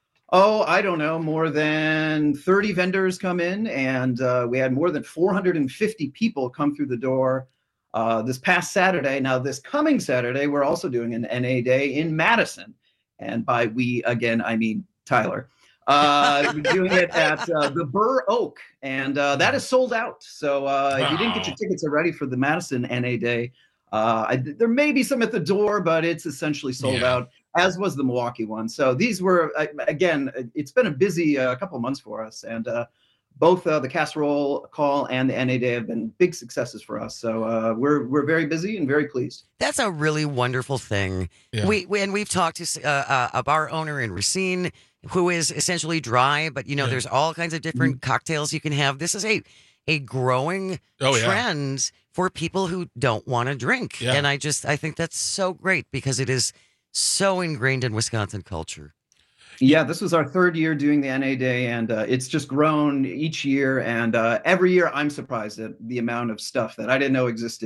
I don't know, more than 30 vendors come in, and we had more than 450 people come through the door this past Saturday. Now, this coming Saturday, we're also doing an NA Day in Madison. And by we, again, I mean Tyler. We're doing it at the Burr Oak, and that is sold out. So if you didn't get your tickets already for the Madison NA Day, there may be some at the door, but it's essentially sold out, as was the Milwaukee one. So these were, again, it's been a busy couple of months for us, and both the Casserole Call and the NA Day have been big successes for us. So we're very busy and very pleased. That's a really wonderful thing. Yeah. We've talked to a bar owner in Racine who is essentially dry, but there's all kinds of different cocktails you can have. This is a growing trend for people who don't want to drink. Yeah. And I think that's so great because it is so ingrained in Wisconsin culture. Yeah, this was our 3rd year doing the NA Day, and it's just grown each year. And every year I'm surprised at the amount of stuff that I didn't know existed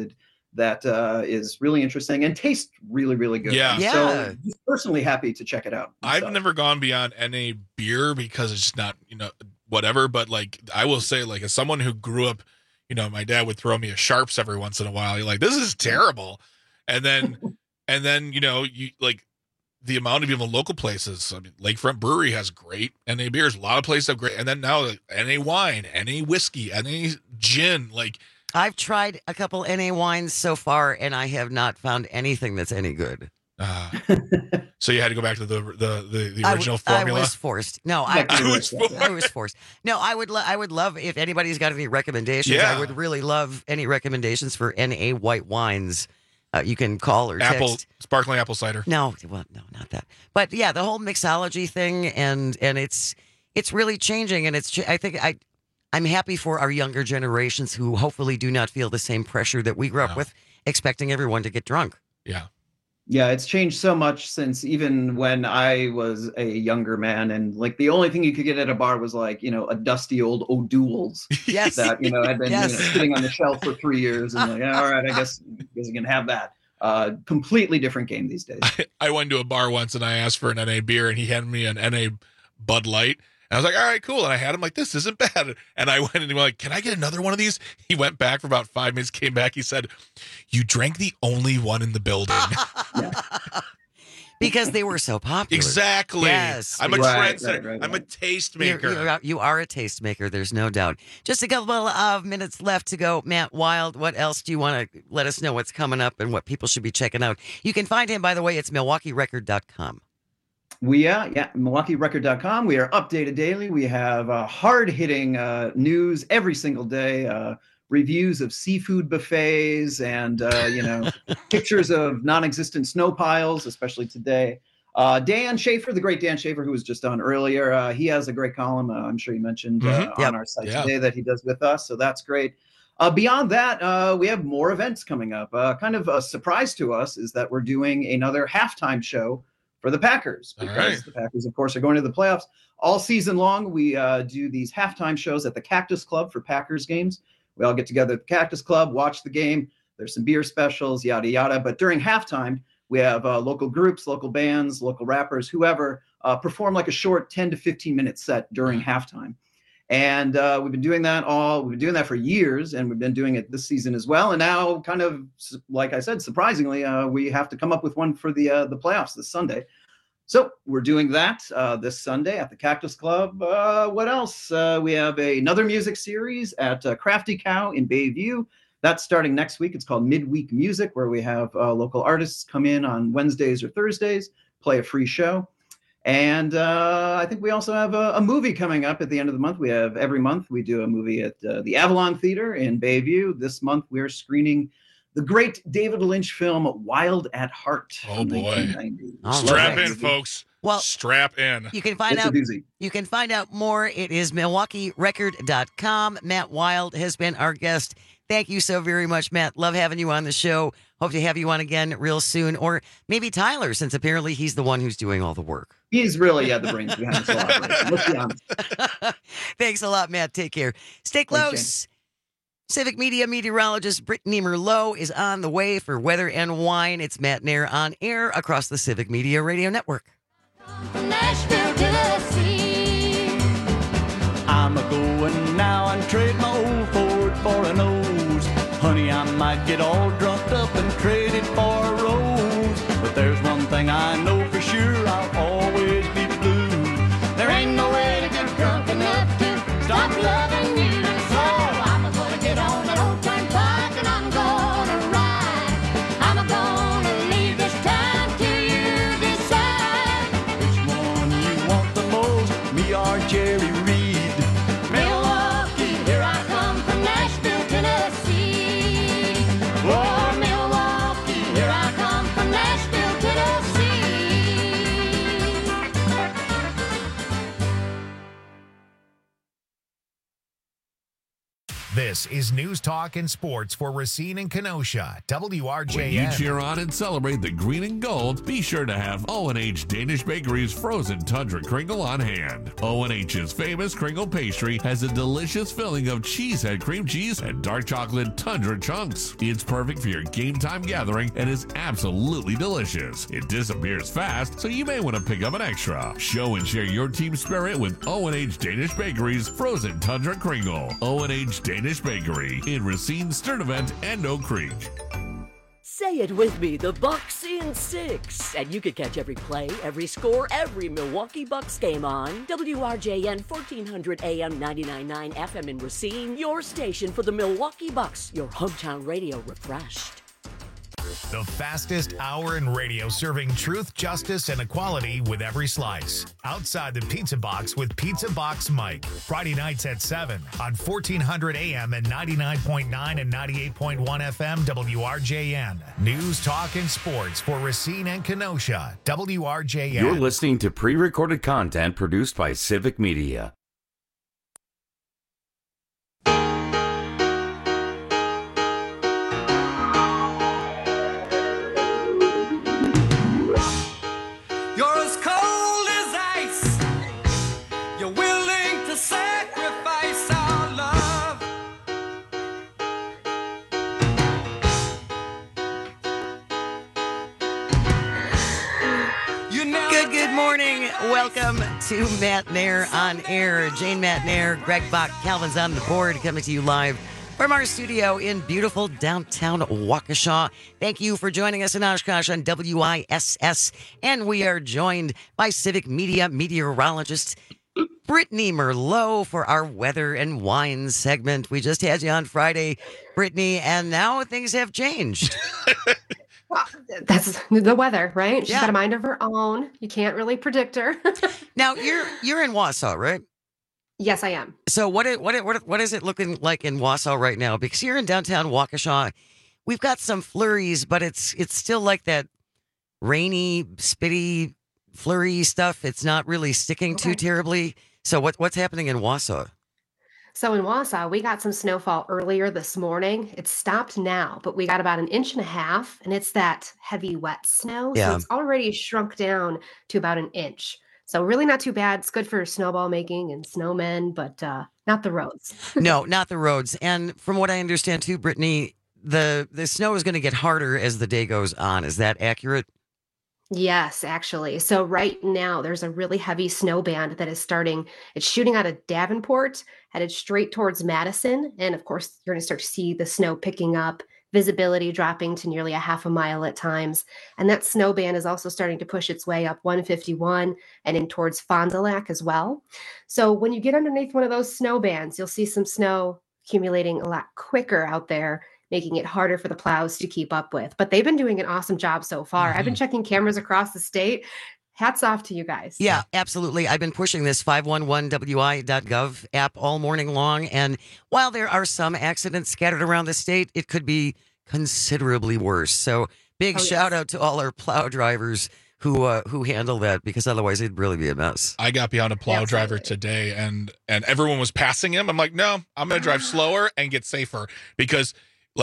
that is really interesting and tastes really, really good. Yeah. So just personally happy to check it out. I've never gone beyond NA beer because it's just not, whatever. But like, I will say, like, as someone who grew up, my dad would throw me a Sharps every once in a while. You're like, this is terrible. And then, you like the amount of even local places. I mean, Lakefront Brewery has great NA beers. A lot of places have great. And then now NA wine, NA whiskey, NA gin, like, I've tried a couple NA wines so far, and I have not found anything that's any good. So you had to go back to the original formula. I was forced. No, I was forced. No, I would love if anybody's got any recommendations. Yeah. I would really love any recommendations for NA white wines. You can call or text. Sparkling apple cider. No, not that. But yeah, the whole mixology thing, and it's really changing, and I'm happy for our younger generations who hopefully do not feel the same pressure that we grew up with, expecting everyone to get drunk. Yeah. Yeah, it's changed so much since even when I was a younger man, and like the only thing you could get at a bar was like, a dusty old O'Doul's yes. that, had been sitting on the shelf for 3 years. And like, all right, I guess you can have that. Completely different game these days. I went to a bar once and I asked for an NA beer and he handed me an NA Bud Light. And I was like, all right, cool. And I had him like, this isn't bad. And I went and he was like, can I get another one of these? He went back for about 5 minutes, came back. He said, you drank the only one in the building. Because they were so popular. Exactly. Yes. I'm a trendsetter. Right. I'm a tastemaker. You are a tastemaker. There's no doubt. Just a couple of minutes left to go. Matt Wild, what else do you want to let us know what's coming up and what people should be checking out? You can find him, by the way, it's MilwaukeeRecord.com. MilwaukeeRecord.com. We are updated daily. We have hard-hitting news every single day, reviews of seafood buffets and, pictures of non-existent snow piles, especially today. Dan Schaefer, the great Dan Schaefer, who was just on earlier, he has a great column, I'm sure you mentioned, on our site today that he does with us, so that's great. Beyond that, we have more events coming up. Kind of a surprise to us is that we're doing another halftime show for the Packers, because the Packers, of course, are going to the playoffs all season long. We do these halftime shows at the Cactus Club for Packers games. We all get together at the Cactus Club, watch the game. There's some beer specials, yada, yada. But during halftime, we have local groups, local bands, local rappers, whoever, perform like a short 10 to 15-minute set during halftime. And we've been doing that for years, and we've been doing it this season as well. And now, kind of like I said, surprisingly, we have to come up with one for the playoffs this Sunday. So we're doing that this Sunday at the Cactus Club. What else? We have another music series at Crafty Cow in Bayview. That's starting next week. It's called Midweek Music, where we have local artists come in on Wednesdays or Thursdays, play a free show. And I think we also have a movie coming up at the end of the month. Every month we do a movie at the Avalon Theater in Bayview. This month we're screening the great David Lynch film Wild at Heart. Oh boy! Strap in, folks. Well, strap in. You can find out. You can find out more. It is MilwaukeeRecord.com. Matt Wild has been our guest. Thank you so very much, Matt. Love having you on the show. Hope to have you on again real soon. Or maybe Tyler, since apparently he's the one who's doing all the work. He's really the brains behind this operation. Let's be honest. Thanks a lot, Matt. Take care. Stay close. Thanks, Civic Media meteorologist Brittany Merlot is on the way for Weather and Wine. It's Matt Nair on air across the Civic Media Radio Network. Nashville, Tennessee. I'm a-going now and trade my old Ford for a nose. Honey, I might get all drunk up and trade it for a rose. But there's one thing I know for sure, I'll always be blue. There ain't no way to get drunk enough to stop loving you. So I'm gonna get on that old turnpike and I'm gonna ride. I'm gonna leave this town till you decide which one you want the most, me or Jerry Reed. Milwaukee, here I come from Nashville, Tennessee. Whoa. This is News Talk and Sports for Racine and Kenosha, WRJN. When you cheer on and celebrate the green and gold, be sure to have O&H Danish Bakery's frozen tundra kringle on hand. O&H's famous kringle pastry has a delicious filling of cheesehead cream cheese and dark chocolate tundra chunks. It's perfect for your game time gathering and is absolutely delicious. It disappears fast, so you may want to pick up an extra. Show and share your team spirit with O&H Danish Bakery's frozen tundra kringle. O&H Danish Bakery in Racine, Sturtevant, and Oak Creek. Say it with me, the Bucks in 6. And you can catch every play, every score, every Milwaukee Bucks game on WRJN 1400 AM 99.9 FM in Racine, your station for the Milwaukee Bucks, your hometown radio refreshed. The fastest hour in radio, serving truth, justice, and equality with every slice. Outside the Pizza Box with Pizza Box Mike. Friday nights at 7 on 1400 AM and 99.9 and 98.1 FM WRJN. News, talk, and sports for Racine and Kenosha, WRJN. You're listening to pre-recorded content produced by Civic Media. Good morning. Welcome to Matt Nair on Air. Jane Matt Nair, Greg Bach, Calvin's on the board, coming to you live from our studio in beautiful downtown Waukesha. Thank you for joining us in Oshkosh on WISS. And we are joined by Civic Media meteorologist Brittany Merlot for our weather and wine segment. We just had you on Friday, Brittany, and now things have changed. Well, that's the weather, right? She's got a mind of her own. You can't really predict her. Now you're in Wausau, right? Yes, I am. So what is it looking like in Wausau right now? Because here in downtown Waukesha, we've got some flurries, but it's still like that rainy, spitty, flurry stuff. It's not really sticking too terribly. So what's happening in Wausau? So in Wausau, we got some snowfall earlier this morning. It's stopped now, but we got about 1.5 inches, and it's that heavy, wet snow. Yeah. So it's already shrunk down to about 1 inch. So really not too bad. It's good for snowball making and snowmen, but not the roads. No, not the roads. And from what I understand too, Brittany, the snow is going to get harder as the day goes on. Is that accurate? Yes, actually. So right now there's a really heavy snow band that is starting. It's shooting out of Davenport, headed straight towards Madison. And of course, you're going to start to see the snow picking up, visibility dropping to nearly 1/2 mile at times. And that snow band is also starting to push its way up 151 and in towards Fond du Lac as well. So when you get underneath one of those snow bands, you'll see some snow accumulating a lot quicker out there, making it harder for the plows to keep up with. But they've been doing an awesome job so far. I've been checking cameras across the state. Hats off to you guys. Yeah, absolutely. I've been pushing this 511wi.gov app all morning long. And while there are some accidents scattered around the state, it could be considerably worse. So big shout out to all our plow drivers who handle that, because otherwise it'd really be a mess. I got behind a plow driver today and everyone was passing him. I'm like, no, I'm going to drive slower and get safer, because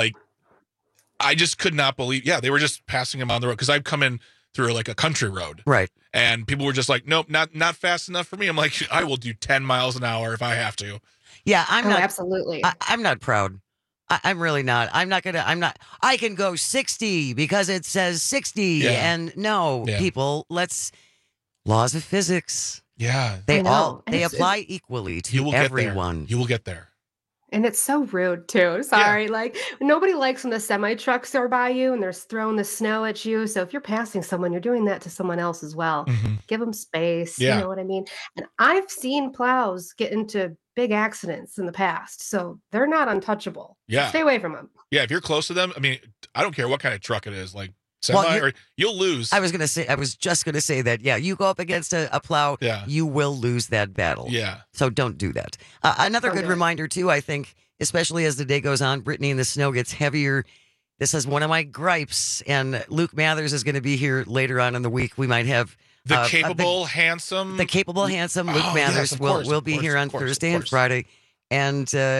I just could not believe, they were just passing him on the road, because I've come in through like a country road. Right. And people were just like, nope, not fast enough for me. I'm like, I will do 10 miles an hour if I have to. Yeah, I'm not. Absolutely. I'm not proud. I'm really not. I can go 60 because it says 60. Yeah. And no, people, laws of physics. Yeah. They apply equally to everyone. You will get there. And it's so rude too. Sorry. Like, nobody likes when the semi trucks are by you and they're throwing the snow at you. So if you're passing someone, you're doing that to someone else as well. Give them space. Yeah. You know what I mean? And I've seen plows get into big accidents in the past. So they're not untouchable. Yeah. Stay away from them. Yeah. If you're close to them, I mean, I don't care what kind of truck it is, like semi, or you'll lose. I was just going to say that. Yeah. You go up against a plow, you will lose that battle. Yeah. So don't do that. Another good reminder too, I think, especially as the day goes on, Brittany, and the snow gets heavier. This is one of my gripes, and Luke Mathers is going to be here later on in the week. We might have the capable, handsome Luke Mathers will be here on Thursday and Friday. And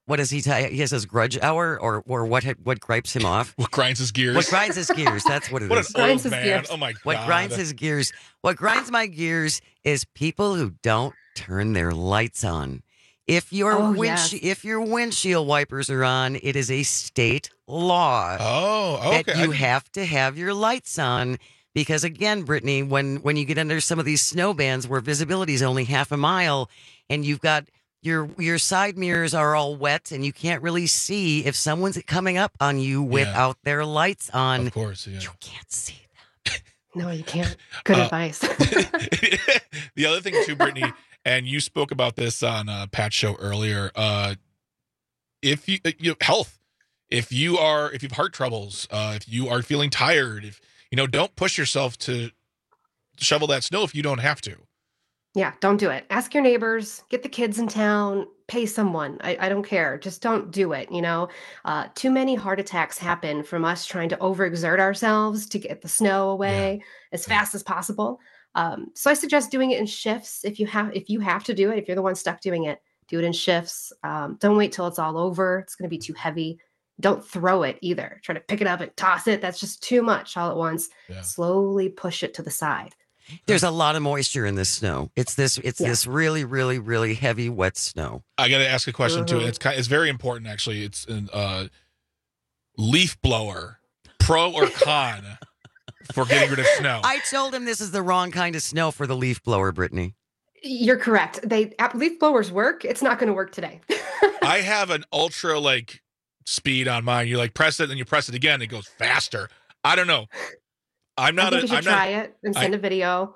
What is he? He has his grudge hour, or what gripes him off? What grinds his gears? What grinds his gears? That's what it is. What an old man! Oh my god! What grinds his gears? What grinds my gears is people who don't turn their lights on. If your if your windshield wipers are on, it is a state law. Oh, okay. That you have to have your lights on. Because again, Brittany, when you get under some of these snow bands where visibility is only half a mile, and you've got your side mirrors are all wet, and you can't really see if someone's coming up on you without their lights on. Of course, yeah. You can't see them. No, you can't. Good advice. The other thing too, Brittany, and you spoke about this on Pat's show earlier. If you health, if you have heart troubles, if you are feeling tired, don't push yourself to shovel that snow if you don't have to. Yeah, don't do it. Ask your neighbors, get the kids in town, pay someone. I don't care. Just don't do it. Too many heart attacks happen from us trying to overexert ourselves to get the snow away as fast as possible. So I suggest doing it in shifts. If you have to do it, if you're the one stuck doing it, do it in shifts. Don't wait till it's all over. It's going to be too heavy. Don't throw it either. Try to pick it up and toss it. That's just too much all at once. Yeah. Slowly push it to the side. There's a lot of moisture in this snow. It's this really, really, really heavy, wet snow. I got to ask a question too. It's very important actually. It's a leaf blower, pro or con for getting rid of snow. I told him this is the wrong kind of snow for the leaf blower, Brittany. You're correct. Leaf blowers work. It's not going to work today. I have an ultra speed on mine. You press it and you press it again. It goes faster. I don't know. I think you should try it and send a video.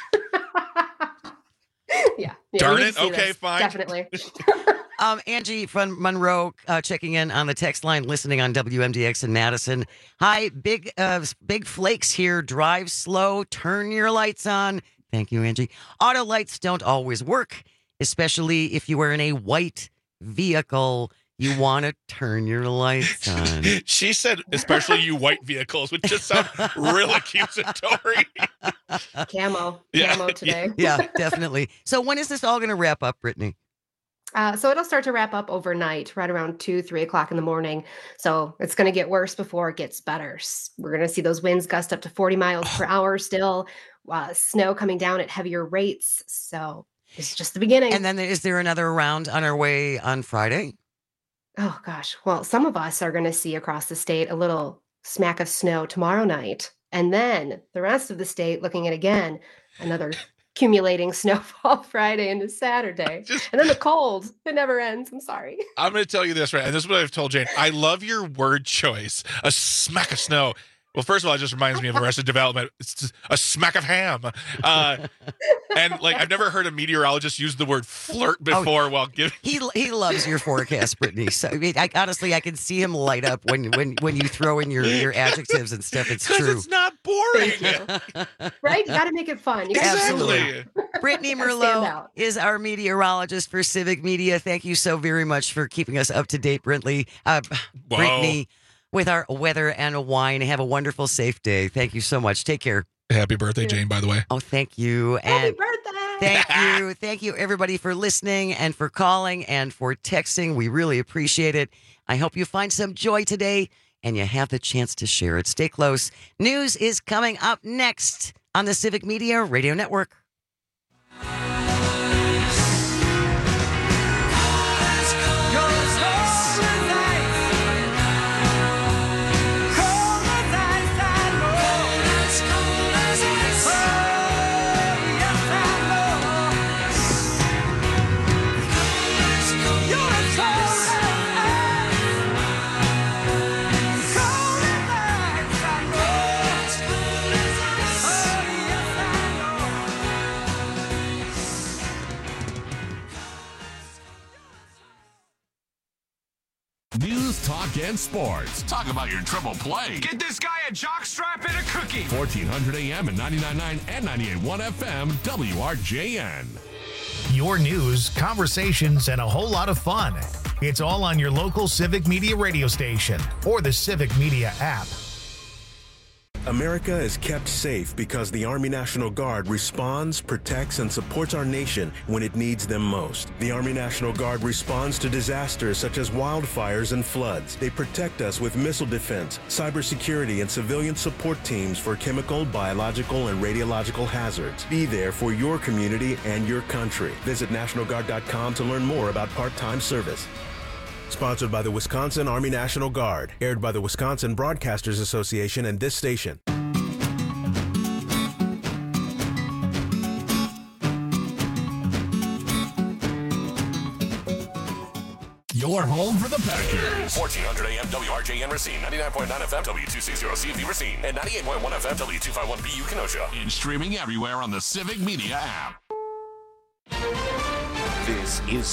Yeah. Darn it. Okay, this. Fine. Definitely. Angie from Monroe checking in on the text line, listening on WMDX in Madison. Hi, big flakes here. Drive slow. Turn your lights on. Thank you, Angie. Auto lights don't always work, especially if you are in a white vehicle. You want to turn your lights on. She said, especially you white vehicles, which just sound real accusatory. Camo today. Yeah, definitely. So when is this all going to wrap up, Brittany? So it'll start to wrap up overnight, right around 2-3 o'clock in the morning. So it's going to get worse before it gets better. We're going to see those winds gust up to 40 miles per hour still. Snow coming down at heavier rates. So it's just the beginning. And then is there another round on our way on Friday? Oh, gosh. Well, some of us are going to see across the state a little smack of snow tomorrow night. And then the rest of the state looking at, again, another accumulating snowfall Friday into Saturday. And then the cold. It never ends. I'm sorry. I'm going to tell you this, right? And this is what I've told Jane. I love your word choice. A smack of snow. Well, first of all, it just reminds me of Arrested Development. It's just a smack of ham. And I've never heard a meteorologist use the word flirt before while giving. He loves your forecast, Brittany. So honestly, I can see him light up when you throw in your adjectives and stuff. It's true. It's not boring. Right? You got to make it fun. You Absolutely. Brittany Merlot is our meteorologist for Civic Media. Thank you so very much for keeping us up to date, Brittany. With our weather and wine. Have a wonderful, safe day. Thank you so much. Take care. Happy birthday, Jane, by the way. Oh, thank you. Happy birthday. Thank you, everybody, for listening and for calling and for texting. We really appreciate it. I hope you find some joy today and you have the chance to share it. Stay close. News is coming up next on the Civic Media Radio Network. News, talk, and sports. Talk about your triple play. Get this guy a jockstrap and a cookie. 1400 AM and 99.9 and 98.1 FM, WRJN. Your news, conversations, and a whole lot of fun. It's all on your local Civic Media radio station or the Civic Media app. America is kept safe because the Army National Guard responds, protects, and supports our nation when it needs them most. The Army National Guard responds to disasters such as wildfires and floods. They protect us with missile defense, cybersecurity, and civilian support teams for chemical, biological, and radiological hazards. Be there for your community and your country. Visit NationalGuard.com to learn more about part-time service. Sponsored by the Wisconsin Army National Guard. Aired by the Wisconsin Broadcasters Association and this station. Your home for the Packers. 1400 AM WRJN Racine, 99.9 FM W260CV Racine, and 98.1 FM W251BU Kenosha. And streaming everywhere on the Civic Media app. This is